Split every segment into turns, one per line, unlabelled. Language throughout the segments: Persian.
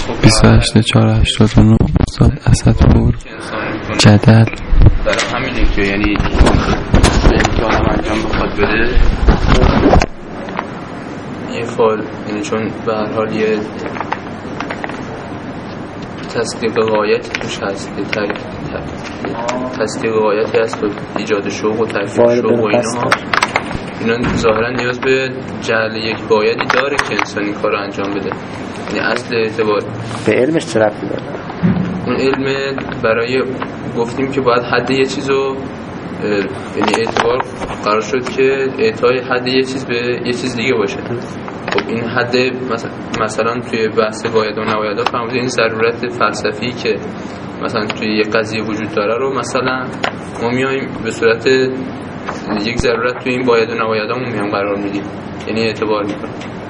28/4/89 استاد اسدپور جدل.
برای همینه که یعنی به امتحانم انجام بخواد بده یه فال، یعنی چون به هر حال یه تصدیق غایتی توش هست، تصدیق غایتی هست و ایجاد شوق و ترفیع شوق و اینا ظاهرا نیاز به جعل یک بایدی داره که انسان این کار رو انجام بده. یعنی اصل اعتبار
به علمش چه ربطی داره؟
اون علم برای گفتیم که باید حد یه چیزو، یعنی اعتبار قرار شد که اعطای حد یه چیز به یه چیز دیگه باشه. خب این حد مثلا توی بحث باید و نبایدها فرموده این ضرورت فلسفی که مثلا توی یک قضیه وجود داره رو مثلا ما میایم به صورت یک ضرورت توی این باید و نبایدهامون میام قرار میدیم، یعنی اعتبار میکنیم.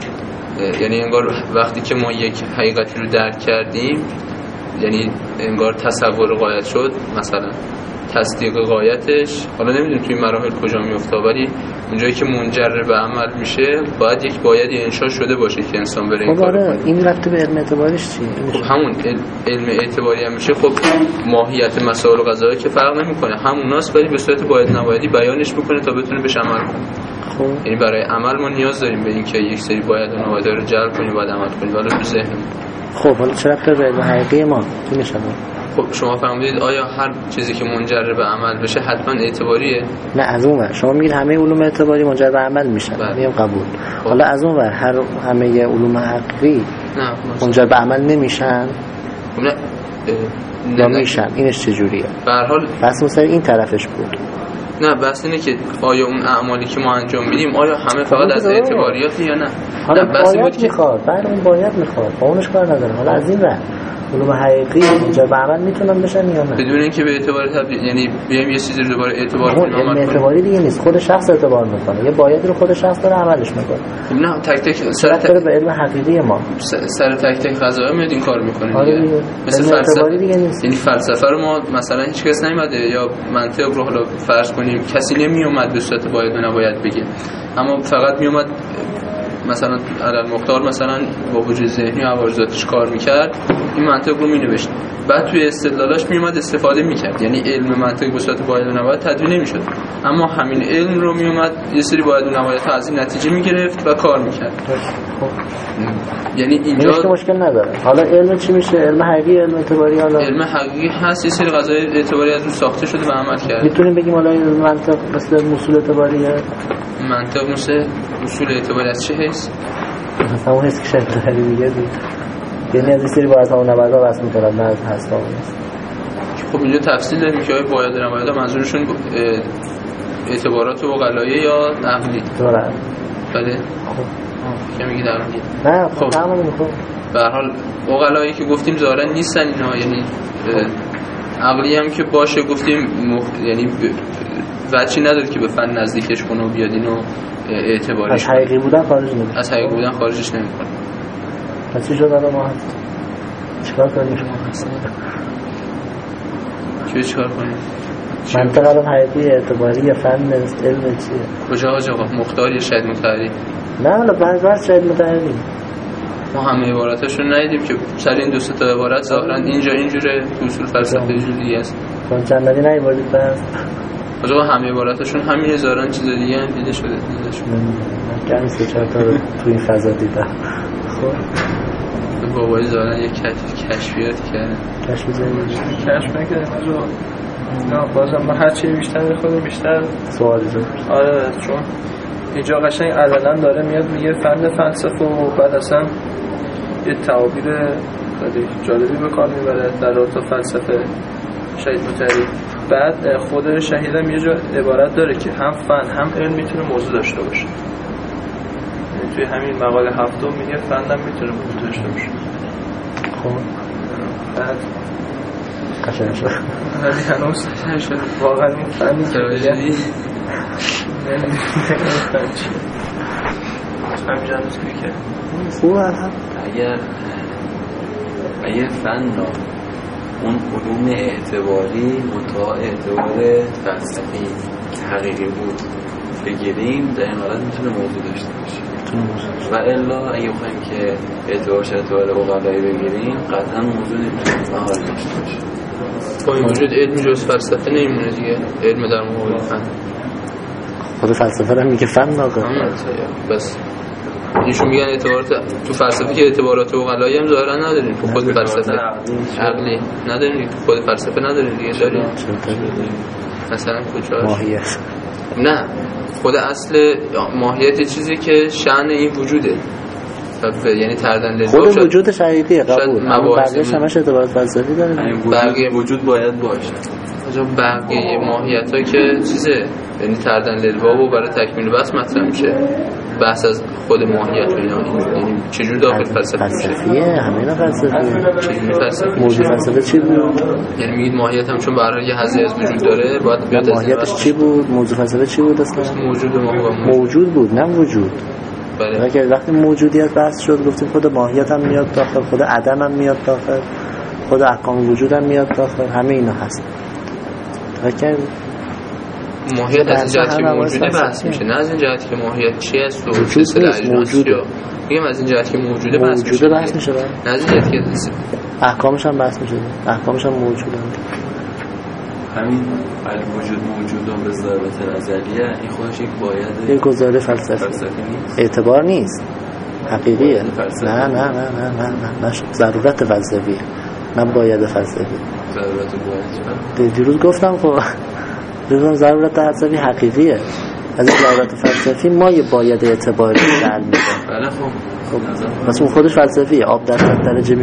یعنی انگار وقتی که ما یک حقیقتی رو درک کردیم، یعنی انگار تصور غایت شد، مثلا تصدیق غایتش حالا نمیدونم توی مراحل کجا میفته، ولی اونجایی که منجر به عمل میشه باید یک بایدی انشا شده باشه که انسان بره این کارو کنه.
این ربط به علم اعتباریش چیه؟
خب همون علم اعتباری هم میشه. خب ماهیت مسائل و قضایا که فرق نمیکنه، هموناست، ولی به صورت باید نبایدی بیانش بکنه تا بتونه بهش عمل کنه.
خب
یعنی برای عمل ما نیاز داریم به این که یک سری باید و نباید رو جلب کنیم بعد عمل کنیم، ولی تو ذهن.
خب حالا چه ربط به علم حقیقی ما میشه؟
خب شما فرمودید آیا هر چیزی که منجر به عمل بشه حتما اعتباریه؟
نه، از اون ور شما میگید همه علوم اعتباری منجر به عمل میشن، میگم قبول. حالا از اون ور همه علوم حقیقی منجر به عمل نمیشن؟
نه
یا میشن؟ اینش چجوریه؟
به هر حال
بس مثلا این طرفش بود.
نه بس اینه که آیا اون اعمالی که ما انجام میدیم آیا همه فقط از اعتباریاتی یا نه؟
حالا باید میخواد، بعد اون باید میخواد، با اونش کار نداره. حالا از این ور علوم حقیقی منجر به عمل میتونن بشن یا نه؟
بدون اینکه به اعتبار یعنی بیایم یه چیزی رو دوباره اعتبار کنیم.
علم اعتباری دیگه نیست، خود شخص اعتبار میکنه، یه باید رو خود شخص داره عملش میکنه.
خب نه تک تک
سر به علم حقیقی ما
سر تک تک قضایا میاد این کار میکنه
دیگه.
مثل فلسفه دیگه نیست. یعنی فلسفه رو ما مثلا هیچ کس نمیاد یا منطق رو حالا فرض کنیم کسی نمیومد به صورت باید و نباید بگه، اما فقط میومد مثلا علل مختار مثلا با وجود ذهنی و عوارضاتش کار میکرد، این منطق رو مینوشت، بعد توی استدلالش میومد استفاده میکرد. یعنی علم منطق به صورت باید و نباید تدوین نمیشد، اما همین علم رو میومد یه سری باید و نباید از این نتیجه میگرفت و کار میکرد. یعنی اینجا
مشکل نداره. حالا علم چی میشه؟ علم حقیقی، علم اعتباری. حالا
علم حقیقی هست، یه سری قضایای اعتباری از اون ساخته شده و عمل کرده.
میتونیم بگیم حالا علم منطق مثل اصول اعتباریه؟
منطق مثل اصول اعتباری از چه حیث؟
مثلا اون حس که شاید داری میگه یعنی از این سری باید همون نبرده ها بس میکنم نه از هست همون است.
خب اینجا تفصیل داریم که های باید و نباید ها منظورشون اعتبارات اقلاییه یا عقلی؟
دارن.
بله؟ خب که میگید عقلی؟
نه خب تمام میخوام.
به هر حال اقلایی که گفتیم ظاهرا نیستن اینا، یعنی عقلی هم که باشه گفتیم یعنی وجهی نداره که به فن نزدیکش کنه و بیاد اینو اعتباریش
از حقیقی بودن خارج نمیشه.
از حقیقی بودن خارجش نمیکنه.
پس چی شد الان ما چیکار کنیم؟
چیکار کنیم؟
منطق الان حقیقی، اعتباری یا فن علم چیه؟
کجا آقا مختار یا شاید متحری؟
نه حالا بعضی شاید متحری
ما همه عباراتشون ندیدیم که سر این دو سه تا عبارت ظاهرا اینجا اینجوره تو اصول فلسفه اینجوری است.
چون چند ندی نیوردید بس
آقا همه عباراتشون همین ظاهرا چیز دیگه هم دیده شده.
کمی سه چهار تا رو تو این فضا دیدم. خب
بابایی ظاهرا یک کشفیات کرده.
کشف
نکردم آقا. نه بازم ما هر چی بیشتر بخونیم بیشتر
سوالی دارم.
آره چون اینجا قشنگ علنا داره میاد میگه فن فلسفه و بعد اصلا یه تعابیر خیلی جالبی به کار میبره در رابطه فلسفه شهید مطهری. بعد خود شهید هم یه جا عبارت داره که هم فن هم علم میتونه موضوع داشته باشه. توی همین مقاله هفتم میگه فن هم میتونه موضوع داشته باشه.
خب
بعد
قشنگ شد.
ولی هنوز نشد واقعا این فنی که بگه همینجا هنوز که
خوب
اگر فن را اون علوم اعتباری منتها اعتبار فلسفی که حقیقی بود بگیریم در این حالت میتونه موضوع داشته باشه.
میتونه موضوع
و الا اگه بخوایم که اعتبار عقلایی بگیریم قطعا موضوع نمیتونه مهار داشته باشه.
با این وجود علم جز فلسفه نمیمونه دیگه، علم در مقابل فن.
خود فلسفه هم میگه فن ناقه.
بس ایشون میگن اعتبارات تو فلسفه که اعتبارات عقلایی هم ظاهرا نداریم، تو خود فلسفه عقلی نداریم، تو خود فلسفه نداریم دیگه. داریم مثلا کجاش
ماهیت؟
نه، خود اصل ماهیت چیزی که شأن این وجوده، یعنی تردن لذت
خود وجودش حقیقیه، قبول، اما بقیه‌اش همش اعتبارات فلسفی داره.
بقیه وجود باید باشه.
بقیه ماهیت‌ها که چیزه، یعنی تردن للباب و برای تکمیل بحث مطرح میشه، بحث از خود ماهیت و اینا، یعنی چجور داخل فلسفه میشه؟
فلسفیه، همه اینا فلسفیه.
چجوری فلسفی؟
موضوع فلسفه چی بود؟
یعنی میگید ماهیت هم چون برای یه حظی از وجود داره باید بیاد.
ماهیتش چی بود؟ موضوع فلسفه چی بود اصلا؟ موجود بود، نه وجود.
بله.
که وقتی موجودیت بحث شد گفتیم خود ماهیت هم میاد داخل، خود عدم هم میاد داخل، خود احکام وجود هم میاد داخل، همه اینا هست. که
ماهیت از این جهت که موجوده بحث میشه، نه از این جهت که ماهیت چی است و چه اصطلاحی موجوده. میگم از این جهت که موجوده بحث میشه، نه از این جهت که
احکامش هم بحث میشه، احکامش هم موجوده.
همین وجود موجود و به ضرورت نظریه این خودش یک باید
یک گزاره فلسفی اعتبار نیست، حقیقیه. نه ضرورت فلسفیه، نه باید فلسفی.
ضرورت باید
دیروز گفتم خب ضرورت فلسفی حقیقیه، از این ضرورت فلسفی ما یه باید اعتباری در میده.
بله خب
پس اون خودش فلسفیه. آب در درجه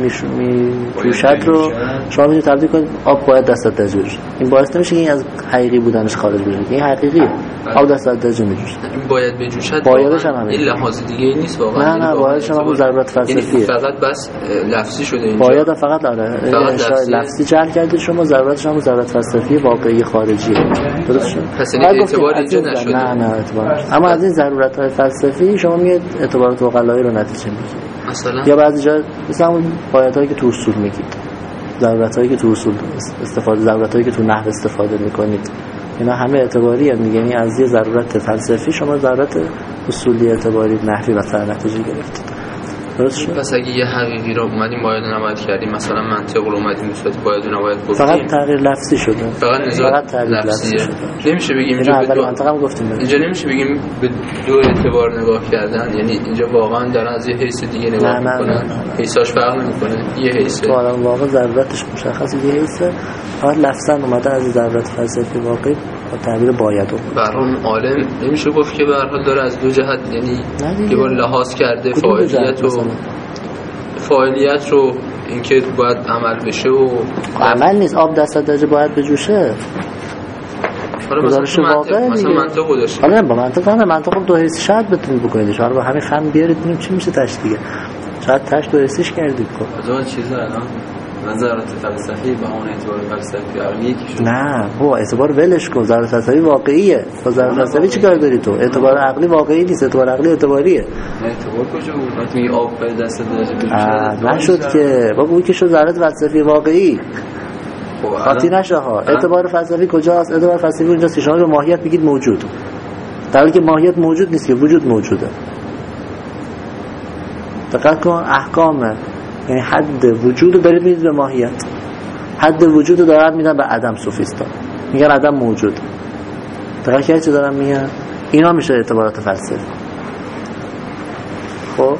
میشود رو شما میتونید تبدیل کنید آب باید در درجه بشه. این باعث نمیشه که این از حقیقی بودنش خارج بشه، این حقیقیه. آب در درجه میجوشه.
این باید بجوشد،
بایدش هم
این لحاظ دیگه ای نیست واقعا.
نه بایدش هم ضرورت فلسفیه،
فقط بس لفظی شده اینجا.
باید فقط لفظی جعل کرده شما، ضرورتش هم ضرورت فلسفی واقعی خارجیه. درست شد؟
پس این اعتبار اینجا نشده.
نه اعتبار. اما از این ضرورت‌های فلسفی شما میاد اعتبارات عقلایی رو نتیجه میگیرید.
مثلا
یا بعضی جا مثلا اون بایدهایی که تو اصول میگید، ضرورت‌هایی که تو اصول استفاده، ضرورت‌هایی که تو نحو استفاده میکنید، اینا همه اعتباری هستند. یعنی از یه ضرورت فلسفی شما ضرورت اصولی اعتباری نحوی مثلا نتیجه گرفتید. درست شد؟
پس اگه یه حقیقی رو اومدیم باید و نباید کردیم، مثلا منطق رو اومدیم نسبت باید و نباید گفتیم،
فقط تغییر لفظی شده،
فقط تغییر لفظیه. نمیشه بگیم اینجا
به منطق هم گفتیم
اینجا نمیشه بگیم به دو اعتبار نگاه کردن، یعنی اینجا واقعا دارن از یه حیث دیگه نگاه میکنن، حیثاش فرق نمیکنه، یه حیثه
واقعا واقعا ضرورتش مشخصه، یه حیثه. فقط لفظا اومده از ضرورت فلسفی واقعی با تعبیر باید رو
به هر حال عالم نمیشه گفت که به هر حال داره از دو جهت، یعنی که با لحاظ کرده فاعلیت رو اینکه باید عمل بشه و
عمل نیست. آب دست درجه باید بجوشه.
مثلا منطق گذاشته.
حالا با منطق دو حیث شاید بتونید بکنید. حالا با همین خم بیارید ببینیم چی میشه تاش دیگه. شاید تاش دو حیثش کردید.
خب از چیز الان ضرورت فلسفی با اون اعتبار فلسفی عقلی که شد.
نه با اعتبار ولش کن، ضرورت فلسفی واقعیه. با ضرورت فلسفی چیکار داری تو؟ اعتبار عقلی واقعی نیست، اعتبار عقلی اعتباریه.
اعتبار کجا بود؟ وقتی میگی آب به دست درجه بجوشه
نشد که بابا اون که شد ضرورت فلسفی واقعی. خاطی نشه ها. اعتبار فلسفی کجاست؟ اعتبار فلسفی اونجاست که شما به ماهیت میگید موجود، در حالی که ماهیت موجود نیست، که وجود موجوده. دقت کن، احکام یعنی حد وجود رو دارید میدید به ماهیت، حد وجود رو دارن میدن به عدم. صوفیستا میگن عدم موجود. دقت کردید چه دارن میگن؟ اینا میشه اعتبارات فلسفی. خب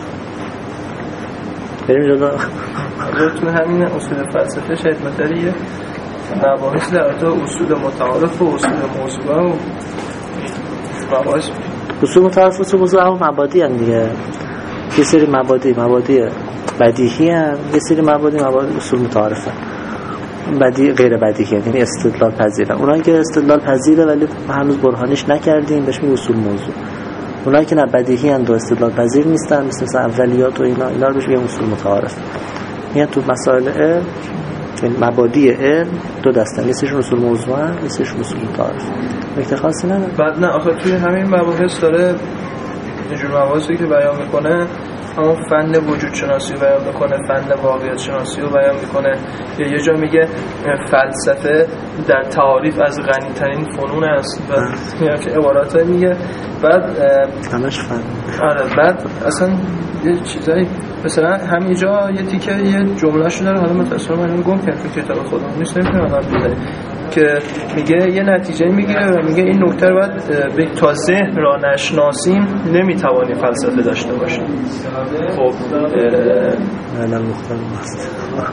بریم جدا.
تو همین اصول فلسفه شاید متریه مباحث در تو اصول متعارف و اصول موضوعه و مباحث.
اصول متعارف و اصول موضوعه هم مبادی هم دیگه. یه سری مبادی بدیهی هم، یه سری مبادی اصول متعارفه. بدیهی غیر بدیهی یعنی استدلال پذیره. اونایی که استدلال پذیره ولی هنوز برهانیش نکردیم بهش میگیم اصول موضوع. اونایی که نه بدیهی اند و استدلال پذیر نیستن مثل اولیات و اینا رو بهش میگیم اصول متعارف. یعنی تو مسائل علم مبادی علم دو دستن، یکیشون اصول موضوع هست، یکیشون اصول متعارف. نکته خاصی نداره.
بعد نه آخه توی همین مباحث داره اینجور مباحثی که بیان میکنه همون فن وجود شناسی رو بیان میکنه، فن واقعیت شناسی رو بیان میکنه. یه جا میگه فلسفه در تعاریف از غنی‌ترین فنون است و که عبارات میگه. بعد
همش فن.
آره بعد اصلا یه چیزایی مثلا همینجا یه تیکه یه جمله‌شو داره، حالا متأسفانه من گم کردم تو کتاب خودم نیست، نمیتونم الان بذارم، که میگه یه نتیجه میگیره و میگه این نکته رو باید تا ذهن را نشناسیم نمیتوانیم فلسفه داشته باشیم. خب
معنی مختلف است.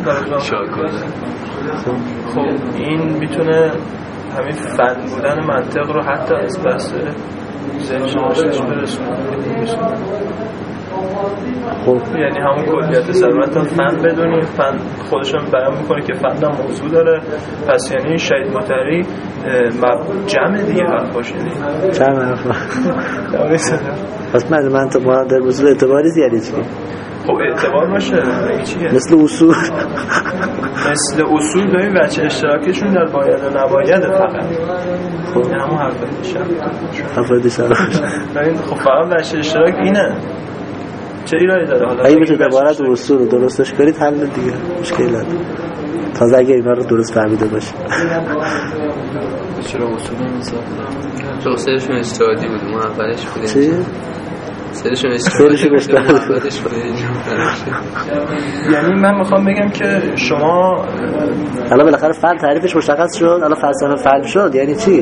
خب این میتونه همین فن بودن منطق رو حتی از بحث ذهن شناسیش برسونه.
خب
یعنی همون کلیت ضرورت فن بدونیم، فن خودشون بیان میکنه که فن هم موضوع داره، پس یعنی شهید مطهری جمع دیگه حرف باشه
جمع حرف پس من منطق در موضوع اعتباری زیادی چیه؟
خب اعتبار باشه چیه؟
مثل اصول
مثل اصول داریم بچه اشتراکشون در باید و نباید فقط. خب همون حرفای
شرف
خب فقط بچه اشتراک اینه چه ایرادی داره؟ حالا
اگه بشه عبارت اصول رو درستش کنید حل دیگه مشکل نداره، تازه اگه اینا رو درست فهمیده باشه.
چرا اصول رو میساختن؟
تو سرشون استعادی بود، ما اولش بودیم
چی؟
سرشون استعادی بود،
یعنی من میخوام بگم که شما
حالا بالاخره فن تعریفش مشخص شد، حالا فلسفه فن شد یعنی چی؟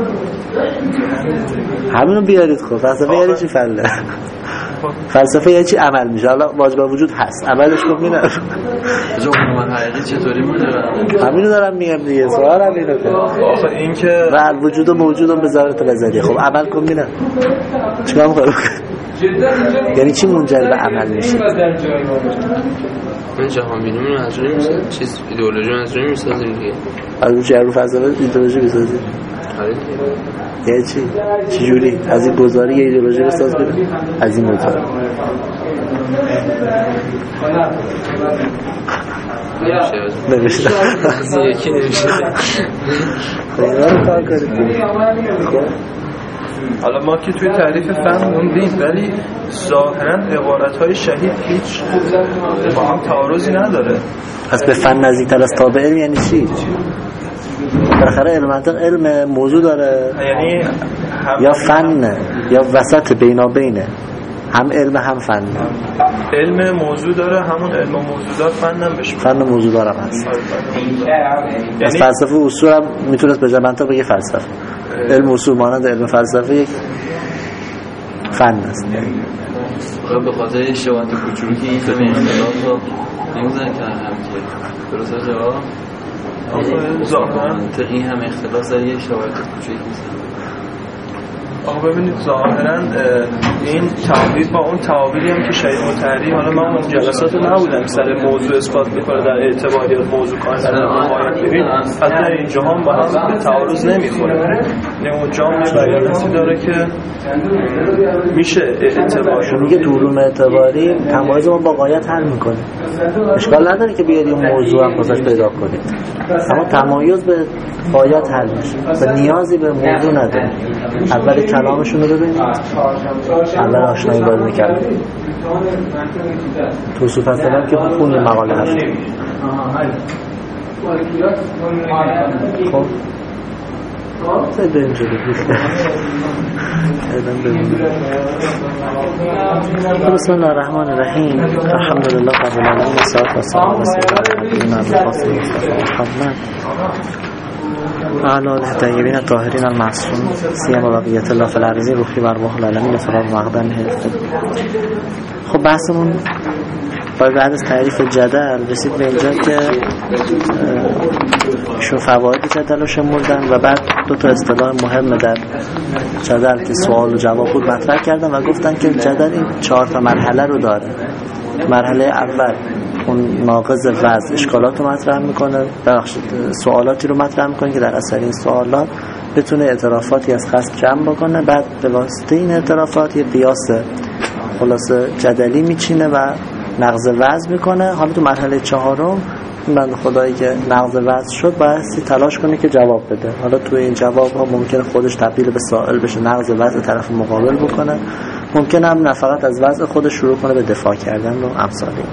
همینو بیارید. خب فلسفه یعنی چی؟ فلسفه یعنی چی؟ عمل میشه. حالا واجب وجود هست، عملش کن میره
من حقیقی چطوری مونه؟
همینو دارم میگم دیگه، سوال همینو که
آخه این که
و وجود و موجود به ذات نظریه. خب عمل کن میره چیکار می‌کنه؟ یعنی چی منجر به عمل میشه؟
من جهان بینی رو از روی میسازیم، چیز ایدئولوژی رو از روی میسازیم دیگه،
از روی جهرو فلسفه ایدئولوژی میسازیم. یعنی چی؟ چجوری؟ از این گزاری یه ایدئولوژی بساز بده؟ از این گزاری نمیشه
یکی نمیشه
اینا رو کار کنید.
حالا ما که توی تعریف فن موندیم، ولی ظاهرا عبارت‌های شهید هیچ با هم تعارضی نداره.
پس به فن نزدیک‌تر از تابع علم یعنی چی؟ بالاخره علم منطق علم موضوع داره،
یعنی
یا فن یا وسط بینابینه، هم علم هم فن.
علم موضوع داره، همون علم موضوع دار فن هم بشه،
فن موضوع دارم هست. یعنی فلسفه اصول هم میتونست به جای منطق بگه فلسفه. علم اصول مانند علم فلسفه یک فن است.
به خاطر اشتباهات کوچولو که این فن اختلاف رو نمیزن که هم که درسته جواب منطقی هم اختلاف در یه اشتباهات کوچولو میزن.
آقا ببینید ظاهرا این تعبیر با اون تعبیری هم که شهید مطهری، حالا من اون جلسات نبودم، سر موضوع اثبات میکنه در اعتباریات موضوع کاملا ممایز ببین حتی در اینجا هم با هم به تعارض نمیخوره. یعنی اونجا هم یه بیاناتی داره که میشه اعتبار
میگه علوم اعتباری تمایز ما با غایت حل میکنه، اشکال نداره که بیاری اون موضوع هم واسش پیدا کنید، اما تمایز به غایت حل میشه و نیازی به موضوع نداره. اول کلامشون رو ببینید، اول آشنایی باید میکردیم توصف هستم که خون مقاله هست. خب سید بریم جلو بسم الله الرحمن الرحیم. الحمدلله رب العالمین والصلاة والسلام علی سیدنا القاسم مصطفی محمد اعلی الطیبین الطاهرین المعصومین سیما بقیت الله فی الارضین روحی و ارواح العالمین فرار مقدم. خب بحثمون بعد از تعریف جدل رسید به اینجا که شو فواید جدل رو شمردن و بعد دو تا اصطلاح مهم در جدل که سوال و جواب بود مطرح کردن و گفتن که جدل این 4 تا مرحله رو داره. مرحله اول اون ناقض وضع اشکالات رو مطرح میکنه، سوالاتی رو مطرح میکنه که در اثر این سوالات بتونه اعترافاتی از خصم جمع بکنه، بعد به واسطه این اعترافات یه قیاس خلاصه جدلی میچینه و نقض وضع میکنه. حالا تو مرحله 4 این بنده خدایی که نقض وضع شد بایستی تلاش کنه که جواب بده. حالا تو این جواب ها ممکنه خودش تبدیل به سائل بشه، نقض وضع طرف مقابل بکنه، ممکنه هم نه فقط از وضع خودش شروع کنه به دفاع کردن و امثال این.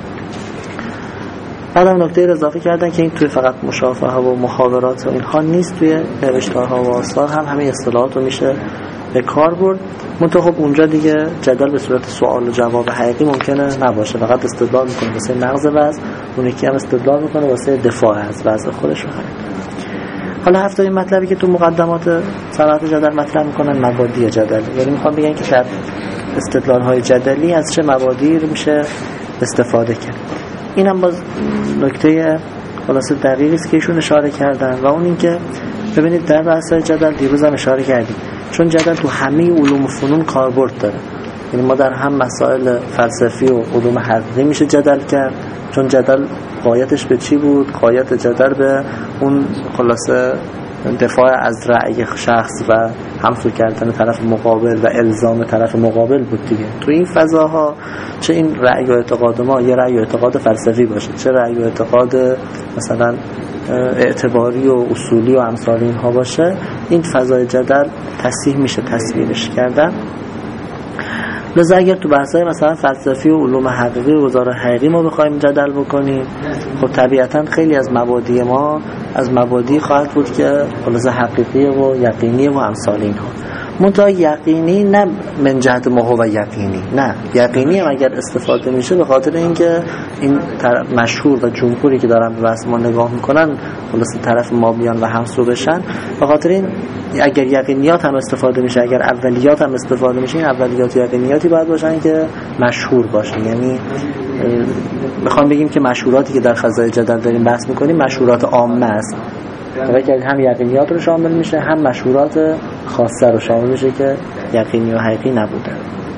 بعدم نکته اضافه کردن که این توی فقط مشافهه و محاورات و اینها نیست، توی نوشتارها و آثار هم همه اصطلاحات رو میشه به کار برد. منتها خب اونجا دیگه جدل به صورت سوال و جواب حقیقی ممکنه نباشه، فقط استدلال میکنه واسه نقض وضع، اون یکی هم استدلال میکنه واسه دفاع از وضع خودش رو. حالا هفتمین مطلبی که تو مقدمات صنعت جدل مطرح میکنن مبادی جدل، یعنی میخوام بگن که در استدلال‌های جدلی از چه مبادی رو میشه استفاده کرد. این هم باز نکته خلاصه دقیقی است که ایشون اشاره کردن و اون این که ببینید در بحث‌های جدل دیروز هم اشاره کردیم، چون جدل تو همه علوم و فنون کاربرد داره، یعنی ما در هم مسائل فلسفی و علوم حقیقی میشه جدل کرد، چون جدل غایتش به چی بود؟ غایت جدل به اون خلاصه دفاع از رأی شخص و همسو کردن طرف مقابل و الزام طرف مقابل بود دیگه. تو این فضاها چه این رأی و اعتقاد ما یه رأی و اعتقاد فلسفی باشه، چه رأی و اعتقاد مثلا اعتباری و اصولی و امثال اینها باشه، این فضای جدل تصحیح میشه تصویرش کردن. لذا اگر تو بحث‌های مثلا فلسفی و علوم حقیقی و گزاره حقیقی ما بخوایم جدل بکنیم، خب طبیعتاً خیلی از مبادی ما از مبادی خواهد بود که خلاصه حقیقی و یقینی و امثال اینها. منتها یقینی نه من جهت ما هو یقینی، نه یقینی هم اگر استفاده میشه به خاطر اینکه این مشهور و جمهوری که دارن به بحث ما نگاه میکنن خلاصه طرف ما بیان و همسو بشن، به خاطر این اگر یقینیات هم استفاده میشه، اگر اولیات هم استفاده میشه، این اولیات و یقینیاتی باید باشن که مشهور باشن. یعنی میخوام بگیم که مشهوراتی که در فضای جدل داریم بحث میکنیم مشهورات عامه است، که هم یقینیات رو شامل میشه هم مشهورات خاصه رو شامل میشه که یقینی و حقیقی نبوده.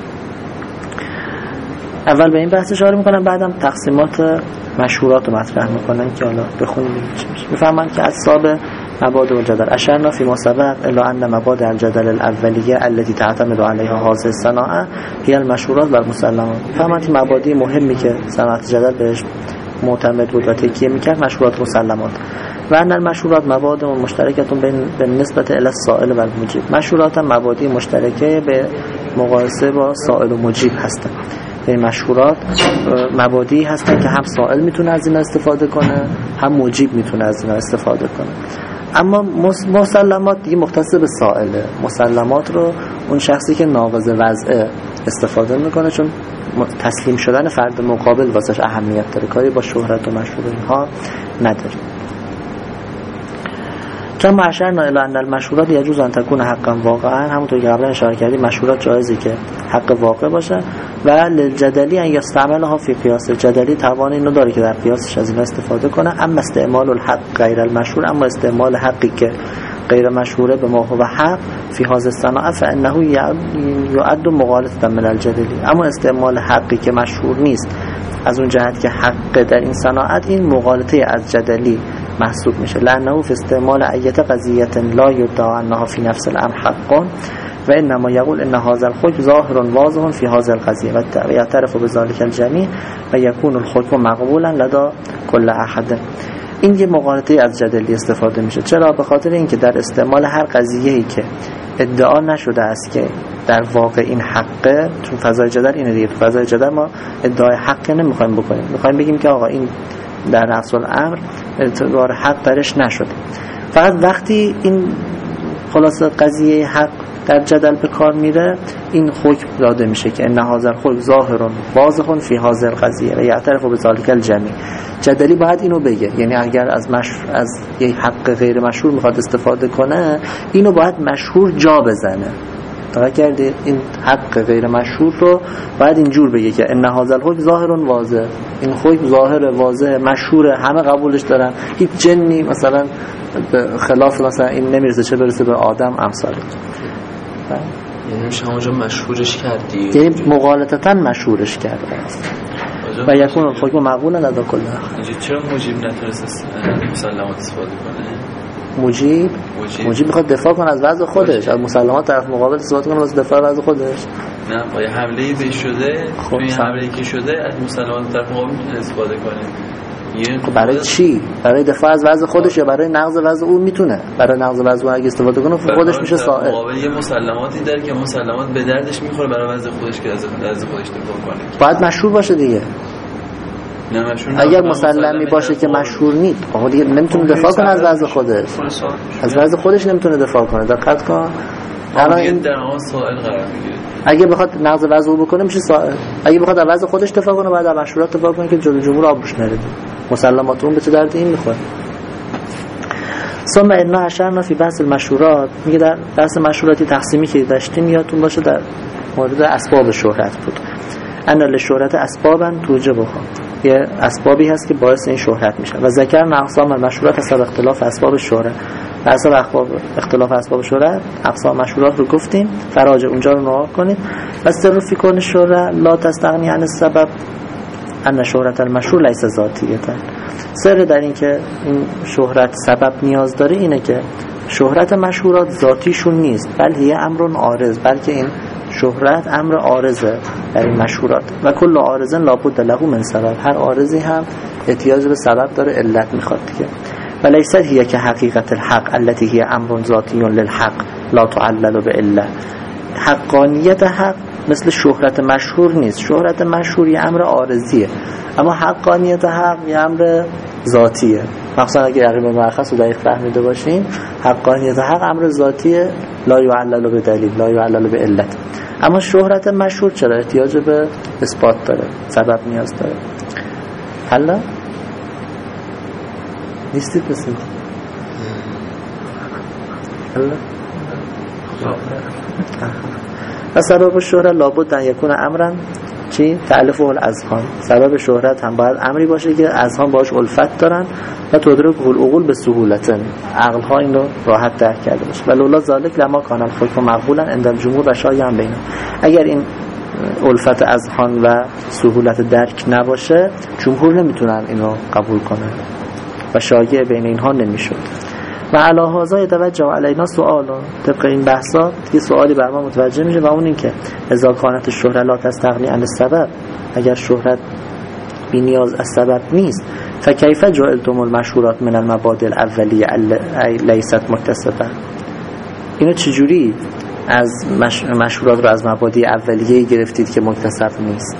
اول به این بحث اشاره میکنم، بعدم تقسیمات مشهورات رو مطرح میکنن که حالا بخونیم ببینیم چی میشه. میفهمن که اصحاب مبادئ الجدل اشرنا فی ما سبق الا ان مبادئ الجدل الاولیه التي تعتمد عليها هذه الصناعه هي المشهورات و المسلمات. فهمن که مبادئ مهمی که صنعت جدل بهش معتمد بود و تکیه میکرد مشهورات مسلمات و ان المشهورات مبادئ مشترکه به نسبت الی السائل و المجیب. مشهورات هم مبادئ مشترکه به مقایسه با سائل و مجیب هستند. این مشهورات مبادئی هستن که هم سائل میتونه از اینا استفاده کنه هم مجیب میتونه از اینا استفاده کنه. اما مسلمات دیگه مختص به سائله. مسلمات رو اون شخصی که ناقض وضع استفاده میکنه، چون تسلیم شدن فرد مقابل واسش اهمیت داره، کاری با شهرت و مشهور اینها نداره. کما اشرنا الی ان المشهورات یجوز ان تکون حقا واقعا، همونطور که قبلا اشاره کردیم مشهورات جایزه که حق واقع باشه و للجدلی ان یستعملها فی قیاس. جدلی توان اینو داره که در قیاسش از اینا استفاده کنه. اما استعمال الحق غیر المشهور، اما استعمال حقی که غیر مشهوره به ما هو حق فی هذه الصناعه فانه یعد مغالطه من الجدلی. اما استعمال حقی که مشهور نیست از اون جهت که حق در این صناعت، این مغالطه از جدلی محسوب میشه. لانه فی استعمال ایت قضیه لا یدعى انها فی نفس الامر حق و انما یقول ان هذا الحکم ظاهر واضح فی هذا القضیه و یعترف بذلك الجمیع و یکون الحکم مقبولا لدى کل احد. این یه مغالطه از جدلی استفاده میشه. چرا؟ به خاطر اینکه در استعمال هر قضیه‌ای که ادعا نشده است که در واقع این حقه، چون فضای جدل اینه دیگه، تو فضای جدل ما ادعای حق نمیخوایم بکنیم، میخوایم بگیم که آقا این در نفس الامر اعتبار حق درش نشده. فقط وقتی این خلاصه قضیه حق در جدل به کار میره، این حکم داده میشه که ان هذا الحکم ظاهر واضح فی هذه القضیه و یعترف بذلك الجمیع. جدلی باید اینو بگه، یعنی اگر از یک حق غیر مشهور میخواد استفاده کنه، اینو باید مشهور جا بزنه. تا کردید این حق غیر مشهور رو باید اینجور بگه که ان هذا الحکم ظاهر واضح، این حکم ظاهر واضح مشهور، همه قبولش دارن، هیچ جنی مثلا خلاف مثلا این نمیرسه چه برسه به آدم امثال.
یعنی میشه همونجا مشهورش کردی،
یعنی مغالطتاً مشهورش کرده و یکون الحکم مقبولا لدى کل احد.
چرا مجیب نتونست مسلمات استفاده کنه؟
مجیب میخواد دفاع کنه از وضع خودش، از مسلمات طرف مقابل استفاده کنه واسه دفاع از وضع خودش.
نه با یه حمله‌ای به شده، این حمله‌ای که شده از مسلمات طرف مقابل میتونه استفاده کنه.
برای چی؟ برای دفاع از وضع خودش یا برای نقض وضع اون؟ میتونه برای نقض وضع اون اگه استفاده کنه خودش میشه سائل.
یه مسلماتی داره که مسلمات به دردش میخوره برای وضع خودش که از خودش دفاع کنه.
باید مشهور باشه دیگه. اگر مسلمی باشه که مشهور نیست آقا دیگه نمیتونه دفاع کنه از وضع خودش. از وضع خودش نمیتونه دفاع کنه. دقت کن.
الان در اون سائل قرار میگیره.
اگه بخواد نقض وضع او بکنه میشه سائل. اگه بخواد از وضع خودش دفاع کنه باید از مشهورات دفاع کنه که جلوی جمهور آبروش نره. مسلمات اون به چه درد این میخوره؟ ثم انا اشرنا فی بحث المشهورات، میگه در بحث مشهوراتی تقسیمی که داشتیم یادتون باشه در مورد اسباب شهرت بود. ان للشهرت اسبابا توجبها، یه اسبابی هست که باعث این شهرت میشه. و ذکر اقسام المشهورات حسب اختلاف اسباب شهرت، حسب اختلاف اسباب شهرت اقسام مشهورات رو گفتیم. فراج اونجا رو نگاه کنید. و سر فی کون الشهرت لا تستغنی عن السبب ان شهرت المشهور لیس ذاتیه. سر در این که این شهرت سبب نیاز داره اینه که شهرت مشهورات ذاتیشون نیست، بلکه امر عارض، بلکه این شهرت امر عارضه در این مشهورات. و کل عارض لابد له من سبب، هر عارضی هم احتیاج به سبب داره، علت میخواد دیگه. و لیست هی که حقیقت الحق التي هي امر ذاتی للحق لا تعلل بعله. حقانیت حق مثل شهرت مشهور نیست. شهرت مشهور یه امر عارضیه، اما حقانیت حق یه امر ذاتیه. مثلا اگه عقیب مرخص رو دقیق فهمیده باشیم، حقانیت حق امر ذاتیه لا یعلل به دلیل، لا یعلل به علت. اما شهرت مشهور چرا احتیاج به اثبات داره، سبب نیاز داره. حالا نیستید بسید حالا و سبب شهرت لابد ان یکون امرا چی؟ تألفه الاذهان. سبب شهرت هم باید امری باشه که اذهان باش الفت دارن و تدرکه العقول به سهولت، عقل ها این رو راحت درک کرده باشه. و لولا ذالک لما کان الحکم مقبولا عند الجمهور و شایعا بینه. اگر این الفت اذهان و سهولت درک نباشه جمهور نمیتونن اینو قبول کنن و شایع بین اینها نمیشد. و علی هذا یتوجه علینا سوال، طبق این بحثا یه سوالی بر ما متوجه میشه و اون این که اذا کانت الشهرة لا تستغنی عن السبب، اگر شهرت بی نیاز از سبب نیست، فکیف جعلتم المشهورات من المبادئ الاولیه لیست مکتسبه. اینو چجوری از مشهورات رو از مبادئ اولیه گرفتید که مکتسب نیست؟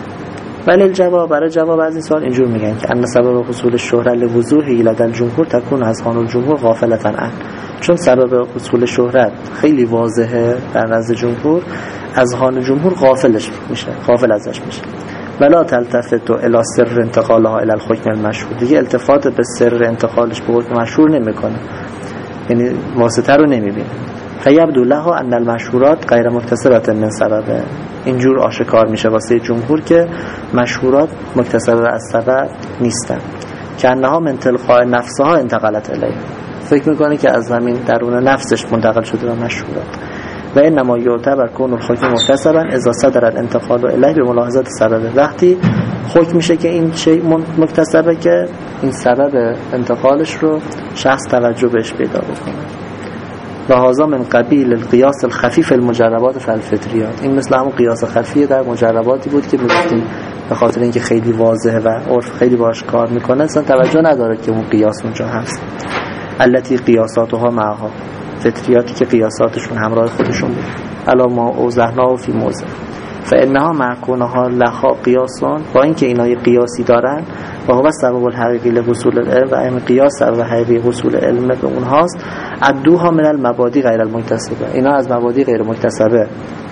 ولی الجواب، برای جواب از این سوال اینجور میگن که ان سبب حصول شهرت لوضوحه لدى الجمهور تكون اذهان الجمهور غافلة عنه. چون سبب حصول شهرت خیلی واضحه در نزد جمهور، اذهان جمهور غافل ازش میشه. ولا تلتفت الى سر انتقالها الى الحكم المشهور، دیگه التفات به سر انتقالش به حکم مشهور نمیکنه، یعنی واسطه رو نمیبینه. فیبدو له ان المشهورات غیر مکتسبه من سببه. اینجور آشکار میشه واسه جمهور که مشهورات مکتسبه از سبب نیستن، که انها من تلقاء نفسها انتقلت الیه. فکر میکنه که از زمین درون نفسش منتقل شده به مشهورات. و انما یعتبر کون الحکم مکتسبا اذا صدر الانتقال الیه به ملاحظه سبب. وقتی حکم میشه که این شیء مکتسبه که این سبب انتقالش رو شخص توجه بهش پیدا بکنه. و هذا من قبیل القیاس الخفیف المجربات فالفطریات. این مثل همون قیاس خفیه در مجرباتی بود که میگفتیم به خاطر اینکه خیلی واضحه و عرف خیلی باش کار میکنه اصلا توجه نداره که اون قیاس اونجا هست. التي قیاساتها معها، فطریاتی که قیاساتشون همراه خودشون بود. الا ما اوزحنا فی موضع فانها معکونها لها قیاسون، با اینکه اینا یه قیاسی دارن و هو سبب الحقیقی لحصول العلم و این قیاس سبب حقیقی حصول علم به اونهاست. عدوها من المبادئ غیر المکتسبه، اینا از مبادئ غیر مکتسبه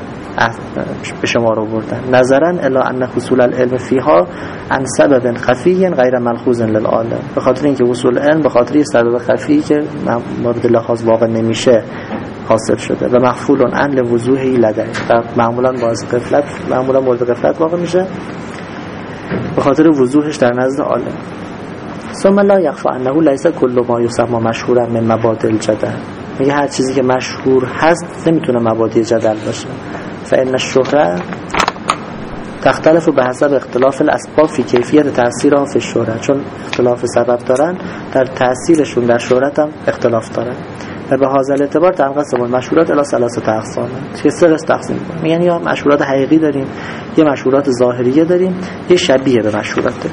به شمار آوردن. نظرا الی ان حصول العلم فیها عن سبب خفی غیر ملحوظ للعالم، به خاطر اینکه حصول علم به خاطر یه سبب خفی که مورد لحاظ واقع نمیشه حاصل شده و مخفول عن لوضوحی لدی، معمولا باعث غفلت، معمولا مورد غفلت واقع میشه به خاطر وضوحش در نزد عالم. ثم لا یخفی انه لیس کل ما یسمى مشهورا من مبادئ الجدل، میگه هر چیزی که مشهور هست نمیتونه مبادئ جدل باشه. فإن الشهرة تختلف به حسب اختلاف الاسباب فی کیفیت تأثیرها فی الشهرة، چون اختلاف سبب دارن در تأثیرشون در شهرت هم اختلاف دارن. و به هذا الاعتبار تنقسم المشهورات الی ثلاثه اقسام، که سه قسم تقسیم می‌کنیم. یعنی یا مشهورات حقیقی داریم، یه مشهورات ظاهریه داریم، یه شبیه به مشهورات داریم.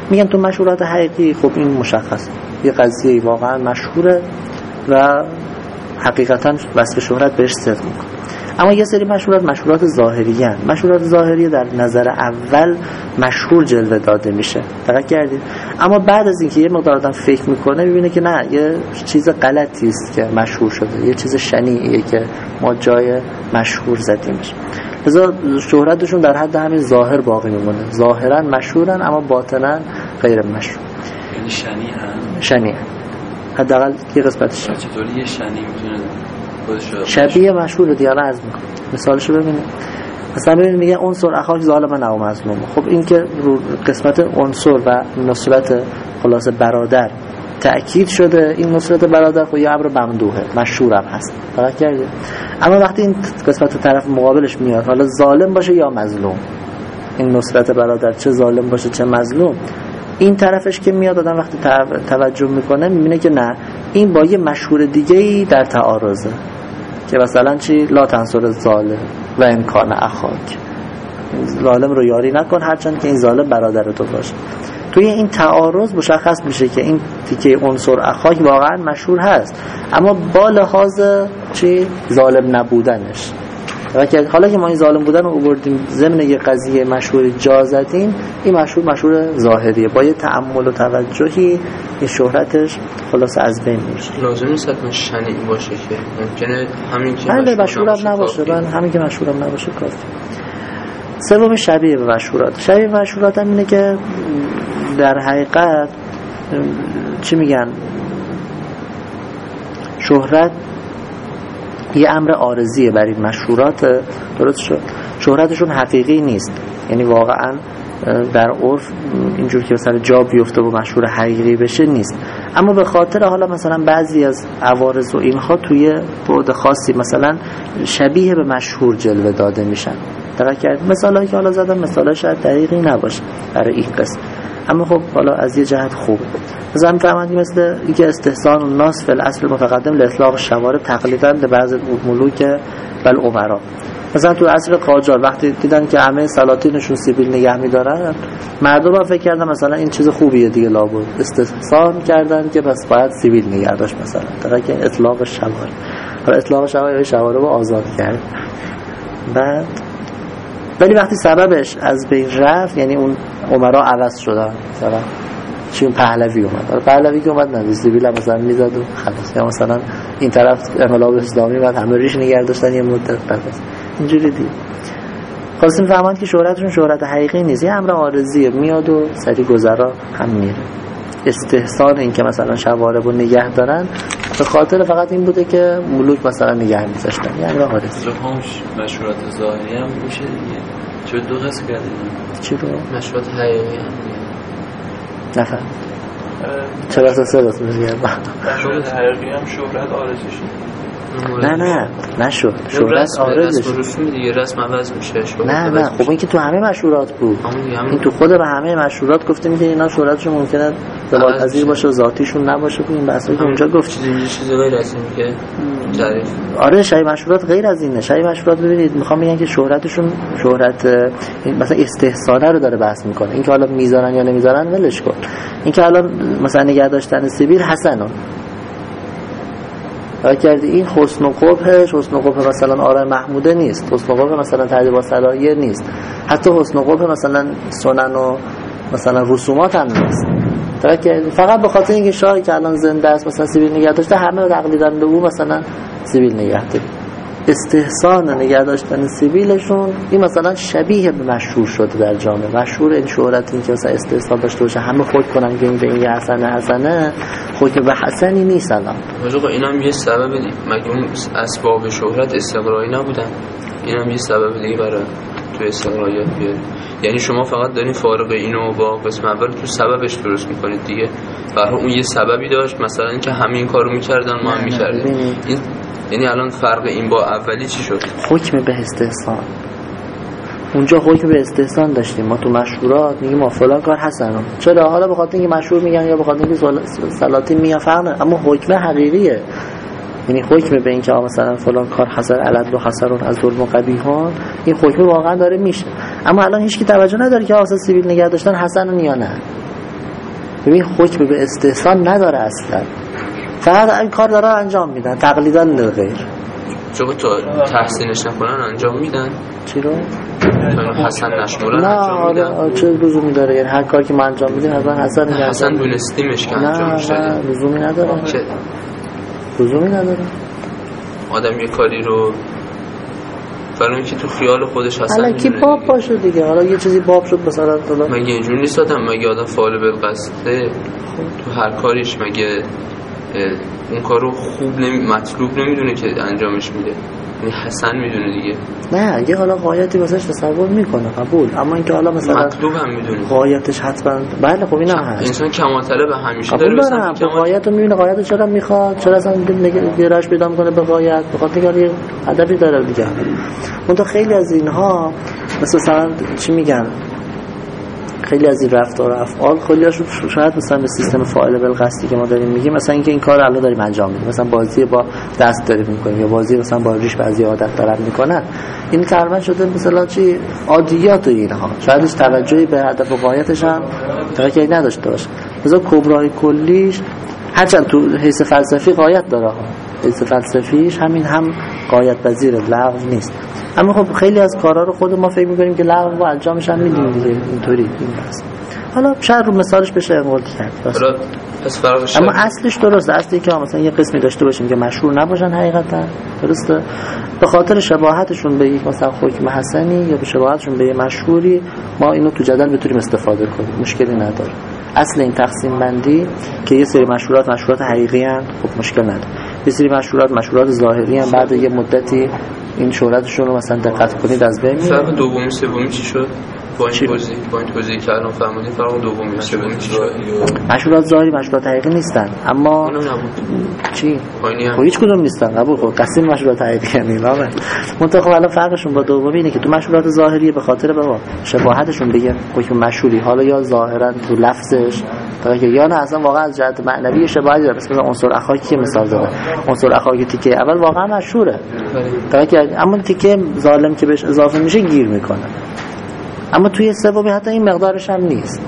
میگن تو مشهورات حقیقی خب این مشخص یه قضیه واقعا مشهوره و حقیقتا وصف شهرت بهش صدق میکنه. اما یه سری مشهورات ظاهری هستند. مشهورات ظاهری در نظر اول مشهور جلوه داده میشه، دقت کردید؟ اما بعد از اینکه یه مقدار آدم فکر میکنه میبینه که نه، یه چیز غلطی است که مشهور شده، یه چیز شنیعیه که ما جای مشهور زدیمش. لذا شهرتشون در حد همین ظاهر باقی میمونه، ظاهرا مشهورن اما باطنا غیر مشهور.
یعنی
شنیع حداقل یه قسمتش.
چطوری یه شنیع میتونه
شبیه مشهور دیاره از میکنه؟ مثالشو ببینید. مثلا ببینید میگه عنصر اخاک ظالمن او مظلوم. خب این که رو قسمت عنصر و نصرت خلاص برادر تأکید شده، این نصرت برادر خب یه امر ممدوحه، مشهورم هست، دقت کردید؟ اما وقتی این قسمت طرف مقابلش میاد، حالا ظالم باشه یا مظلوم، این نصرت برادر چه ظالم باشه چه مظلوم، این طرفش که میاد آدم وقتی توجه میکنه میبینه که نه، این با یه مشهور دیگه‌ای در تعارضه که مثلا چی؟ لا تنصر ظالم و امکان اخاک، ظالم رو یاری نکن هرچند که این ظالم برادر تو باشه. توی این تعارض مشخص میشه که این تیکه عنصر اخاک واقعا مشهور هست، اما با لحاظ چی؟ ظالم نبودنش. حالا که ما این ظالم بودن رو آوردیم ضمن یه قضیه مشهوری جا زدیم، این مشهور ظاهریه، با یه تأمل و توجهی این شهرتش خلاص از بین میشه.
لازم نیست حتما شنیع باشه که ممکنه همین که
مشهورم نباشه، همین که مشهورم نباشه کافی. سوم شبیه به مشهورات. شبیه به مشهورات هم اینه که در حقیقت چی میگن، شهرت یه امر عارضیه بر این مشهورات، درست شد؟ شهرتشون حقیقی نیست، یعنی واقعا در عرف اینجور که مثلا جا بیفته و مشهور حقیقی بشه نیست، اما به خاطر حالا مثلا بعضی از عوارض و اینها توی بعد خاصی مثلا شبیه به مشهور جلوه داده میشن. دقت کرد؟ مثالایی که حالا زدم مثالا شاید دقیقی نباشه برای این قسم، اما خب حالا از یه جهت خوبه. مثلا می‌فهمید مثل اینکه استحسان الناس فی الاصل متقدم لاطلاق الشوارب تقلیداً لبعض الملوک و الامراء. مثلا تو عصر قاجار وقتی دیدن که همه سلاطینشون سیبیل نگه می‌دارن، مردم ها فکر کردن مثلا این چیز خوبیه دیگه، لابد استحسان کردن که بس باید سیبیل نگه داشت مثلا. دقیقاً که اطلاق الشوارب، حالا اطلاق الشوارب رو آزاد کرد. بعد ولی وقتی سببش از بین رفت، یعنی اون امرا عوض شدن، مثلا چی اون پهلوی اومد، پهلوی که اومد نه سیبیل مثلا میزد و خلاص، یا مثلا این طرف انقلاب اسلامی بعد همه ریش نگه داشتن یه مدت بعد اینجوری دید. خواستیم فهمید که شهرتشون شهرت حقیقی نیست، یه امر عارضیه، میاد و سری گذرا هم میره. استحسان این که مثلا شوارب رو نگه دارن به خاطر فقط این بوده که ملوک مثلا نگه می‌داشتن، یعنی عارضی.
مشهورات ظاهری هم میشه دیگه. چه دو قسم کردیم؟
چی رو؟
مشهورات حقیقی هم
نفهم. چرا سه قسم میگه؟
مشهورات حقیقی هم شهرت عارضی شد.
نه شد شهرت عارض
رسم دیگه، رسم عوض میشه.
نه خب این که تو همه مشهورات بود، این تو خود به همه مشهورات گفتیم که اینا شهرتشون ممکنه زوال پذیر باشه و ذاتیشون نباشه. این بحثایی که اونجا گفت
چیز غیر از این که تعریف.
آره شای مشهورات غیر از اینه. شای مشهورات ببینید میخوام بگن که شهرتشون شهرت مثلا استحسانه رو داره بحث میکنه، این که حالا میذارن یا نمیذارن ولش کن. این که حالا مثلا نگه داشتن سیبیل حسنه کردی، این حسن و قبحش حسن و قبح مثلا آرای محموده نیست، حسن و قبح مثلا تعریف با صلاحیه نیست، حتی حسن و قبح مثلا سنن و مثلا رسومات هم نیست. فقط به خاطر اینکه شاهی که الان زنده است مثلا سیبیل نگه داشته، همه تقلیدن به او مثلا سیبیل نگه داشته. استحسان نگه داشتن سیبیلشون این مثلا شبیه به مشهور شده در جامعه. مشهور این شهرت این که مثلا استحسان داشته باشه، همه خود کنن که این به این یه حسنه خود که به حسنی نیست. الان
آقا اینا هم یه سبب دیگه، مگه اون اسباب شهرت استقرایی نبودن؟ اینا هم یه سبب دیگه برای تو استقراییت بیاره. یعنی شما فقط دارین فارغ اینو با قسم اول تو سببش درست میکنید دیگه. برای اون یه سببی داشت، مثلا اینکه همین کارو میکردن ما هم میکردیم. این یعنی الان فرق این با اولی چی شد؟
حکم به استحسان. اونجا حکم به استحسان داشتیم، ما تو مشهورات میگیم ما فلان کار حسنه. چرا؟ حالا به خاطر اینکه مشهور میگن یا به خاطر اینکه سلاطین میگن فرق نداره، اما حکم حقیقیه. یعنی حکم به اینکه مثلا فلان کار حسن علت و حسرون از ظلم و قبیحان، این حکم واقعا داره میشه. اما الان هیچ کی توجه نداره که اصلا سیبیل نگه داشتن حسنن یا نه. ببین حکم به استحسان نداره اصلا، فقط این کار داره انجام میدن تقلیدا للغیر.
چون تو تحسینش نکنن انجام میدن
چی رو؟
تو حسن نشمولن انجام میدن.
چه لزومی داره؟ یعنی هر کاری که ما انجام میدیم حسن
دونستیمش که انجامش دادیم.
نه لزومی نداره. لزومی نداره.
آدم یه کاری رو برای اینکه تو خیال خودش حسن
حالا کی باب باشه دیگه، حالا یه چیزی باب شد مثلا
مگه اینجوری نیست مگه آدم فعال بالقصده تو هر کاریش مگه اون کارو خوب مطلوب نمیدونه که انجامش میده، یعنی حسن میدونه دیگه.
نه یه حالا غایتی واسش تصور میکنه قبول، اما اینکه حالا مثلا
مطلوب هم میدونه
غایتش حتما بله خب اینم هست.
انسان کمال طلب همیشه
داره مثلا غایت رو میبینه، غایت چرا میخواد، چرا اصلا گرایش پیدا میکنه به غایت، بخاطر اینکه یه هدفی داره دیگه. اون تو خیلی از اینها مثلا چی میگن، خیلی از این رفتار و افعال خیلی‌هاش شاید مثلا به سیستم فاعل بالقصدی که ما داریم میگیم، مثلا اینکه این کار الان داریم انجام میدیم، مثلا بازی با دست داریم میکنیم یا بازی مثلا با ریش بعضی عادت دارن میکنن، این تقریبا شده مثلا چی عادیات و اینها، شاید هیچ توجهی به هدف و غایتش هم تقریبا نداشته باشه. مثلا کبرای کلیش هرچند تو حیث فلسفی غایت داره، حیث فلسفیش همین هم غایت پذیر لغو نیست، اما خب خیلی از کارها رو خود ما فکر می‌کنیم که لغو و انجامش هم میدیم دیگه اینطوری این هست. حالا شاید رو مثالش بشه انقل کرد
حالا پس فرقش،
اما اصلش درسته، اصلی که مثلا یه قسمی داشته باشیم که مشهور نباشن حقیقتا درسته، به خاطر شباهتشون به یک مثلا حکم حسنی یا به شباهتشون به یه مشهوری ما اینو تو جدل بتونیم استفاده کنیم، مشکلی نداره. اصل این تقسیم بندی که یه سری مشهورات حقیقی ان خب مشکل نداره، یه سری مشهورات ظاهری ان بعد یه مدتی این شهرتشون رو مثلا دقت کنید از بین میره.
فرق دومی سومی چی شد؟ با این توضیح که الان فهمیدین فرق دومی سومی چی شد؟
مشهورات ظاهری مشهورات حقیقی نیستن، اما
اونم نبود
چی؟
خب
هیچ کدوم نیستن قبول، خب قسم مشهورات حقیقی نیستن. منتها الان فرقشون با دومی اینه که تو مشهورات ظاهری به خاطر بابا شباهتشون به حکم مشهوری، حالا یا ظاهرا تو لفظش تا که یا نه اصلا واقعا از جهت معنوی شباهتی داره، مثلا عنصر اخلاقی که مثال زدم، عنصر اخلاقی تیکه اول واقعا مشهوره تا که اما تیکه ظالم که بهش اضافه میشه گیر میکنه، اما توی سومی حتی این مقدارش هم نیست،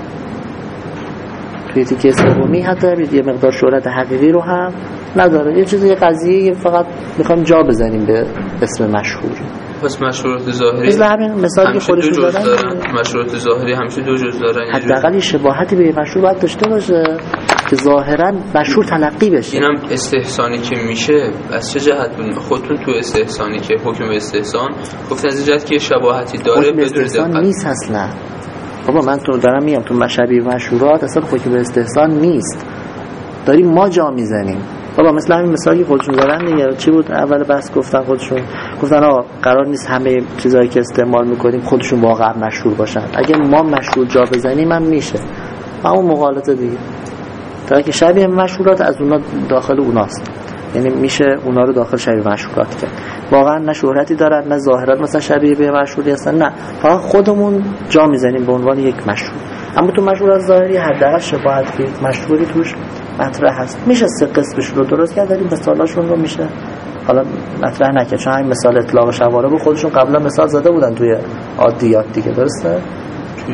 توی تیکه سومی حتی یه مقدار شهرت حقیقی رو هم نداره، یه چیزی یه قضیه فقط میخوام جا بزنیم به اسم مشهور.
پس مشهورات ظاهری
مثل همین مثالی که خودشون دارن،
مشهورات ظاهری همیشه دو جزء دارن،
حداقل یه شباهتی به مشهور باید داشته باشه که ظاهرا مشهور تلقی بشه.
اینم استحسانی که میشه از چه جهت خودتون تو استحسانی که حکم به استحسان گفتن از جهت که شباهتی داره بدون
استحسان نیست اصلا. بابا من تو دارم میگم تو مشابه مشهورات اصلا حکم به استحسان نیست، داریم ما جا میزنیم. بابا مثلا همین مثالی خودشون دارن دیگه، چی بود اول بحث گفتن گفتن آقا قرار نیست همه چیزایی که استعمال میکنیم خودشون واقعا مشهور باشن، اگه ما مشهور جا بزنیم هم میشه، همون مغالطه دیگه، تا که شبیه مشهورات از اونا داخل اوناست، یعنی میشه اونا رو داخل شبیه مشهورات کرد، واقعا نه شهرتی دارن نه ظاهرات مثلا شبیه به مشهوری هستن، نه فقط خودمون جا میزنیم به عنوان یک مشهور. اما تو مشهورات ظاهری حداقل شباهت به مشهوری توش مطرح هست، میشه سه قسمش رو درست کرد، داریم مثالاشون رو میشه حالا مطرح نکرد، چون همین مثال اطلاق شوارب خودشون قبلا مثال زده بودن توی عادیات دیگه، درسته؟
توی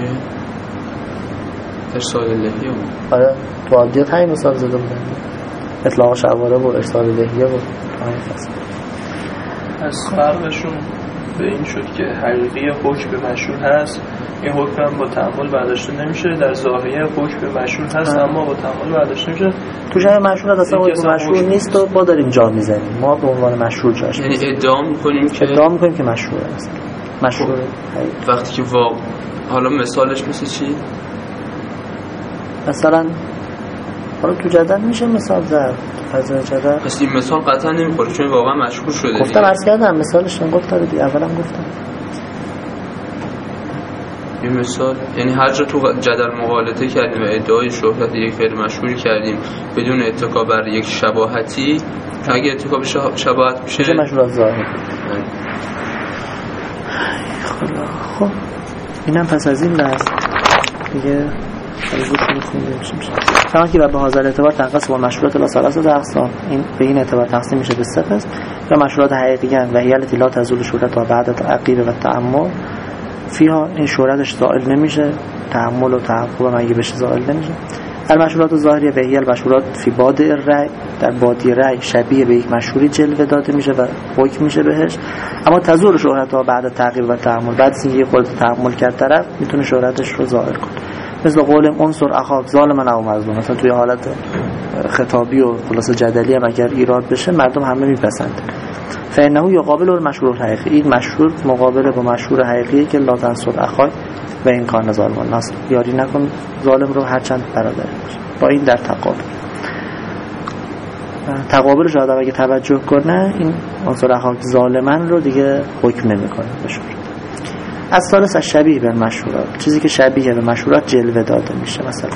ارسال لحیه بود.
آره تو عادیات همین مثال زده بودن، اطلاق شوارب و ارسال لحیه بود.
از فرقشون به این شد که حقیقی حکم به مشهور هست، این حکم هم با تعامل برداشته نمیشه، در ظاهریه حکم به مشهور هست اما با تعامل برداشته نمیشه.
تو جای مشهور اصلا حکم مشهور نیست و ما داریم جا میزنیم، ما به عنوان مشهور جاش
یعنی ادعا میکنیم که
مشهور است، مشهور
وقتی که حالا مثالش مثل چی؟
مثلا حالا تو جدل میشه مثال زد، فضای جدل
پس این مثال قطعا نمیخوره چون واقعا مشهور شده.
گفتم عرض کردم مثالش گفتم دیگه، اولم گفتم
این مثال یعنی هر جا تو جدل مغالطه کردیم و ادعای شهرت یک فعل مشهوری کردیم بدون اتکا بر یک شباهتی، اگه اتکا به شباهت میشه
مشهور ظاهر. خب اینم پس از این دست دیگه شما که به حاضر اعتبار تنقص با مشهورات لا ثلاثه اقسام، این به این اعتبار تقسیم میشه به سه قسم، یا مشهورات حقیقی و هی التي لا تزول شهرتها بعد تعقیب و تأمل فیها، این شهرتش زائل نمیشه، تأمل و تعقب مگه بشه زائل نمیشه، المشهورات ظاهریه و هی المشهورات فی بادئ الرأی، در بادی رأی شبیه به یک مشهوری جلوه داده میشه و حکم میشه بهش، اما تزول شهرتها بعد تغییر و تعامل، بعد از اینکه خود تعامل کرد طرف میتونه شهرتش رو ظاهر کنه. مثل قول انصر اخاک ظالما او مظلوما، مثلا توی حالت خطابی و خلاصه جدلی هم اگر ایراد بشه مردم همه میپسندن. فانه یقابل المشهور الحقیقی، این مشهور مقابله با مشهور حقیقی که لا تنصر اخاک و این کان ظالم الناس، یاری نکن ظالم رو هرچند برادر باشه. با این در تقابلش آدم اگه توجه کنه این انصر اخاک ظالمن رو دیگه حکم نمیکنه بشه. از ثالث شبیه به مشهورات، چیزی که شبیه به مشهورات جلوه داده میشه. مثلا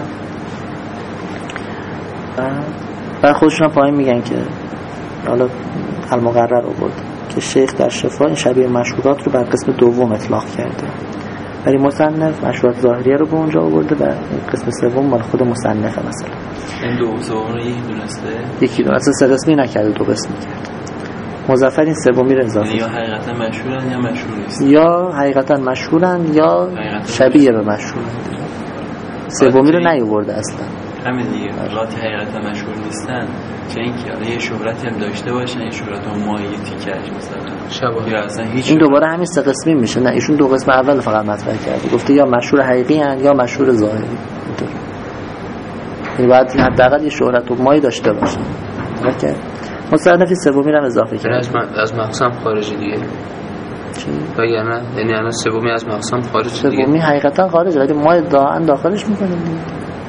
برای خودشون هم پایین میگن که حالا المقرر آورد که شیخ در شفا این شبیه مشهورات رو بر قسم دوم اطلاق کرده، ولی مصنف مشهورات ظاهریه رو به اونجا آورده و قسم سوم مال خود مصنفه. مثلا
این دو سوم رو
یکی دونسته سه قسمی نکرده، دو قسمی کرد. مظفر این سومی رو اضافه
یا حقیقتا مشهورن یا مشهور نیست،
یا حقیقتا مشهورن یا شبیه به مشهورن. سومی رو نیاورده اصلا.
همین دیگه لاتی حقیقتا مشهور نیستن، چه اینکه یه شهرتی هم داشته باشن، یه شهرت هم ماهیتی کش مثلا یا اصلا هیچ. این
دوباره همین سه قسمی میشه. نه ایشون دو قسم اول فقط مطرح کرده، گفته یا مشهور حقیقی ان یا مشهور ظاهری. یعنی باید حداقل یه شهرت و ماهی داشته باشه. اوکی. مصنفی سومی رو هم اضافه کرد.
از مقسم خارجی دیگه.
چی؟
بگم یعنی الان سومی از مقسم خارج دیگه.
سومی حقیقتا خارجه ولی ما ادعا داخلش میکنیم دیگه.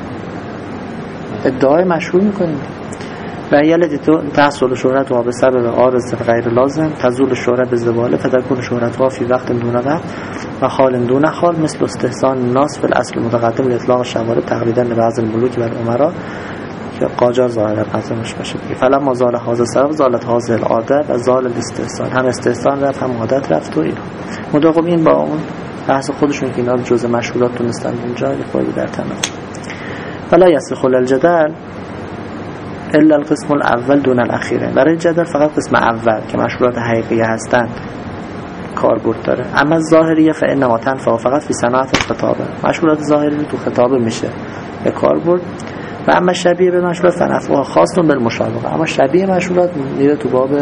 ادعای مشهور میکنیم. و یلتی تو تحصل شهرت و به سبب عارض غیر لازم تزول شهرت به زواله فتکون شهرت ها فی وقت دون وقت و حال دون حال مثل استحسان الناس فی الاصل متقدم الاطلاق شوارب تقریبا به بعض الملوک و الامراء که قاجار ظاهر قسمش باشه. فلما زال هذا سبب زالت هذه العاده و زال الاستحسان، هم استحسان رفت هم عادت رفت. و اینا خب این با اون بحث خودشون که اینا جزء مشهورات دونستن اونجا یه خورده در تناقض. فلا یصح الجدل الا القسم الاول دون الاخیره، برای جدل فقط قسم اول که مشهورات حقیقی هستند کاربرد داره. اما ظاهریه فانما تنفع فقط فی صناعت الخطابه، مشهورات ظاهری تو خطابه میشه به کاربرد. و اما شبیه به مشهورات فنفعها خاص بالمشابهه، اما شبیه مشهورات میره تو باب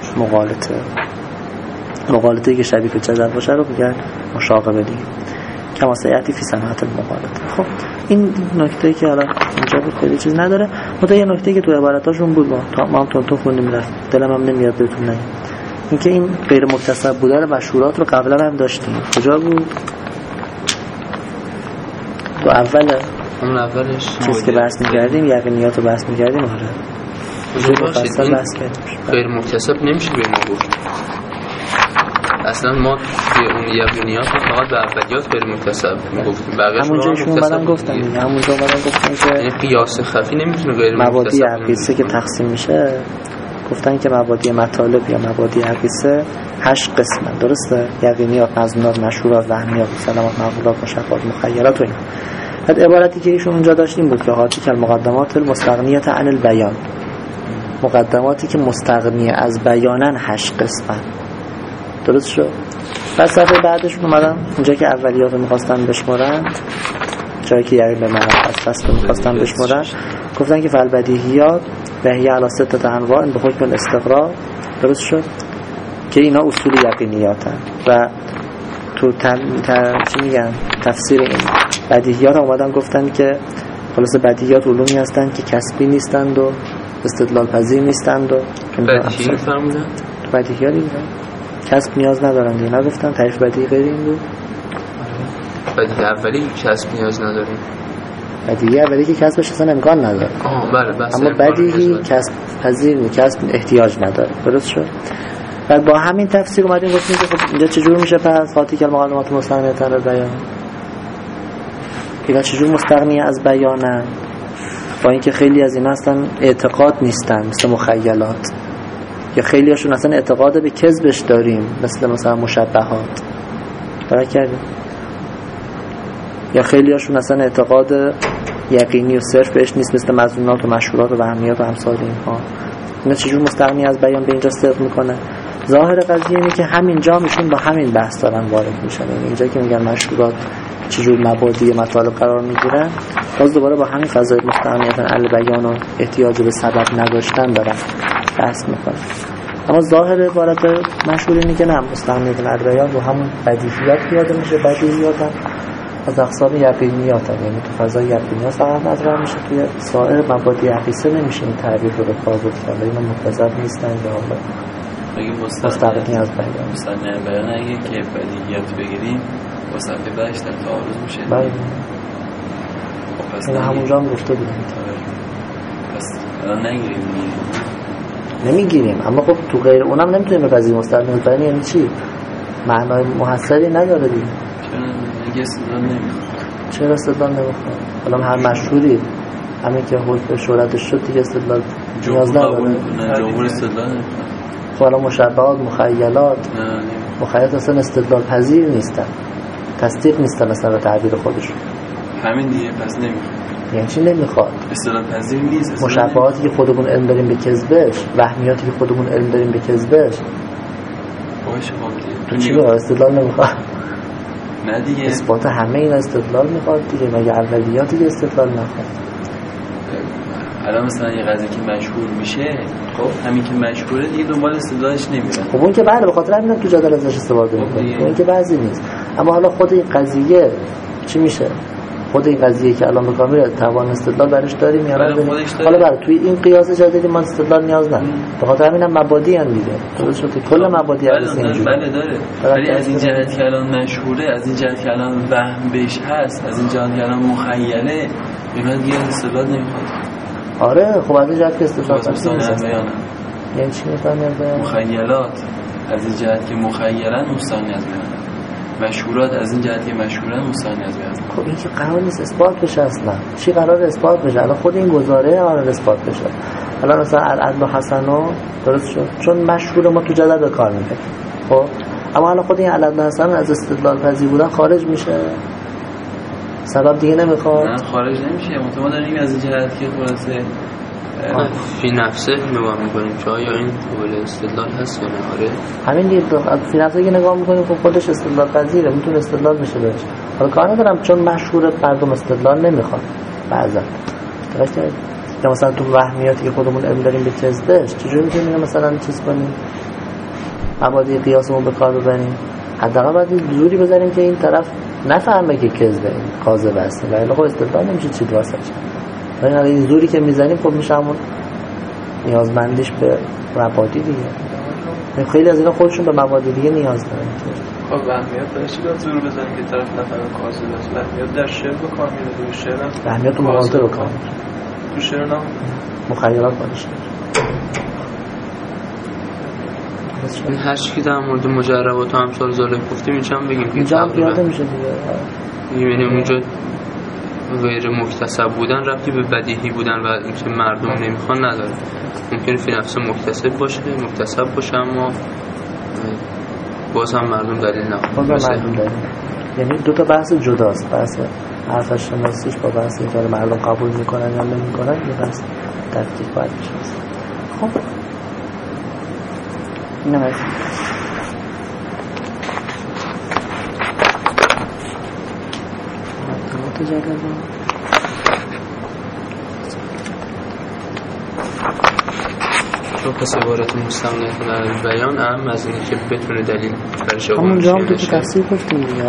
مغالطه که شبیه به جدل باشه رو میگن مشاقبه دیگه، کما سیاتی فی صنعت المغالطه. خب این نکته که حالا اینجا بود خیلی چیز نداره، متأ یه نکته که تو عبارتاشون بود ما هم تون خوندیم رفت دلم هم نمیاد بهتون نگم، اینکه این غیر مکتسب بودن مشهورات رو قبلا هم داشتیم. کجا بود؟ تو
اون اولش
چیزی که بحث می‌کردیم یقینیات رو بحث می‌کردیم. آره مفصل بحث کردیم.
غیر مکتسب نمیشه به ما گفت. اصلا ما توی اون یقینیات فقط به اولیات غیر مکتسب میگفتیم، بقیه‌اش رو
مکتسب گفتم. همونجا گفتن که
این قیاس خفی نمیتونه غیر مکتسب.
مبادی عقیسه که تقسیم میشه گفتن که مبادی مطالب یا مبادی عقیسه 8 قسمه، درسته؟ یقینیات، مظنونات، مشهورات، وهمیات، سلامات، مقولات، مشخصات، مخیلات و این. بعد عبارتی که ایشون اونجا داشتیم بود که هاتی که المقدمات المستغنیه عن البیان، مقدماتی که مستغنیه از بیانن 8 قسمه. درست شد؟ پس صفحه بعدش اومدم اونجا که اولیات رو می‌خواستن بشمارن، جایی که یعنی به معنی فصل می‌خواستن بشمارن، گفتن که فالبدیهیات و هی علی سته انواع به حکم الاستقراء. درست شد؟ که اینا اصول یقینیاتن و تو چی میگن تفسیر این بدیهیات اومدن گفتن که خلاص بدیهیات علومی هستن که کسبی نیستند و استدلال پذیر نیستند و
بدیهی فرمودن
بدیهیات دیگه کسب نیاز ندارن دیگه. نگفتن تعریف بدیهی غیر این بود.
بدیهی اولی کسب نیاز نداریم،
بدیهی اولی که کسبش اصلا امکان نداره.
بله.
اما بدیهی کسب پذیر نیست، کسب احتیاج نداره. درست شد؟ و با همین تفسیر اومدیم گفتیم که خب اینجا چجور میشه پس خاطی که المقدمات مستغنیه از بیان، اینا چجور مستغنیه از بیانن؟ با اینکه خیلی از اینا اصلا اعتقاد نیستن مثل مخیلات، یا خیلی هاشون اصلا اعتقاد به کذبش داریم مثلا مشبهات برای کردیم، یا خیلی هاشون اصلا اعتقاد یقینی و صرف بهش نیست مثل مظنونات و مشهورات و وهمیات و امثال اینها. اینا چجور مستغنی از بیان به اینجا صرف میکنه؟ ظاهر قضیه اینه که همین جا میشون با همین بحث دارن وارد میشن. اینجا که میگن مشهورات چجور مبادی مطالب قرار میگیرن، باز دوباره با همین قضایه مستعملیت البیان و احتیاج به سبب نداشتن دارن بحث میکنن. اما ظاهر عبارت مشهور اینه که نه، مستعملیت البیان رو همون بدیهیات پیاده میشه. بدیهیات هم از اقسام یقینیات هم، یعنی تو فضای یقینیات فقط مطرح میشه، توی سایر مبادی حقیقی نمیشه این تعبیر رو به کار برد. اینا متضاد نیستن یا حالا مستقلی از بیان.
مستقلی بیان اگه که بدیهیات بگیریم با صفحه بعدش در تعارض میشه.
بله. این همونجا هم گفته بودیم.
پس الان
نمیگیریم. اما خب تو غیر اونم نمیتونیم بپذیریم. مستقلی بیان یعنی چی؟ معنای محصلی نداره دیگه.
چرا استدلال نمیخواد؟
چرا استدلال نمیخواد؟ حالا هر مشهوری همین که حکم شهرتش شد دیگه استدلال نیاز نداره.
جمهور استدلال نمیخواد.
حالا مشبهات، مخیلات، مخیلات اصلا استدلال پذیر نیستن، تصدیق نیستن اصلا به تعبیر خودشون.
همین دیگه. پس نمیخواد.
یعنی چی نمیخواد؟
استدلال پذیر نیست.
مشبهاتی که خودمون علم داریم به کذبش، وهمیاتی که خودمون علم داریم به کذبش،
باشه خب
تو چی به استدلال نمیخواد؟
نه دیگه.
اثبات همه اینا استدلال میخواد دیگه، مگه اولیاتی که استدلال نخواد؟
الان مثلا یه قضیه که مشهور میشه، خب همین که مشهوره دیگه دنبال استدلالش نمیره.
خب اون که بله، به خاطر همین تو جدل ازش استفاده میکنه. اون که بعضی نیست. اما حالا خود این قضیه چی میشه؟ خود این قضیه که الان به کار میره توان استدلال برش داریم یا نداریم؟ حالا برای توی این قیاس جدیدی ما استدلال نیاز نداریم. به خاطر همینم مبادی ان دیگه. درست شد. کل مبادی هست اینجوری.
بله داره. ولی از این جهت که الان مشهوره، از این جهت که الان وهم بهش هست، از این جهت که الان مخیله، میگن دیگه استدلال نمیخواد.
آره خب از این جهت که استدلال
نیست.
یعنی چی میفهمید؟
مخیلات از این جهت که مخیلن مستغنی از بیان. مشهورات از این جهت که مشهورن مستغنی از بیان.
خب این که قرار نیست اثبات بشه اصلا. چی قرار اثبات بشه؟ الان خود این گزاره قرار اثبات بشه. الان مثلا العدل حسنو درست شد چون مشهور ما تو جدل به کار میبریم. خب اما الان خود این العدل حسن از استدلال پذیر بودن خارج میشه. سبب دیگه نمیخواد.
نه خارج نمیشه. ما داریم از این جهت که خلاصه
فی نفسه نگاه میکنیم که آیا این قابل استدلال هست یا نه. آره
همین دیگه فی نفسه که نگاه میکنیم خب خودش استدلال پذیره، میتونه استدلال بشه بهش. حالا کار ندارم چون مشهور مردم استدلال نمیخواد بعضا. درسته؟ یا مثلا تو وهمیاتی که خودمون علم داریم به کذبش چجوری میتونیم مثلا چیز کنیم؟ مبادی قیاسمون به کار ببریم. حداقل باید زوری بزنیم که این طرف نفهمه که کذبه، این کاذب است. ولی خب استدلال نمیشه چی واسه. یعنی این زوری که میزنیم خب میشه همون نیازمندیش به مبادی دیگه. خیلی از اینا خودشون به مبادی دیگه نیاز دارن.
خب وهمیات برای باید زور بزنیم که طرف نفهمه کاذب است؟ وهمیات در شعر به کار میره. تو شعر هم
وهمیات تو مغازه به کار میره.
تو شعر هم
مخیلات باشه.
این هر چی که در مورد مجربات و امثال ظالم گفتیم اینجا هم بگیم
اینجا هم پیاده میشه دیگه.
یعنی اونجا غیر مکتسب بودن ربطی به بدیهی بودن و اینکه مردم نمیخوان نداره. ممکنه فی نفسه مکتسب باشه، مکتسب باشه، اما باز هم مردم دلیل نخواد.
یعنی دو تا بحث جداست. بحث حرف شناسیش با بحث اینکه مردم قبول میکنن یا نمیکنن یه بحث تفکیک باید بشه. خب اینم از
پس عبارت مستملت در بیان اهم از اینه که بتونه دلیل برش آورده
همون جا هم تو تفسیر گفتیم دیگه.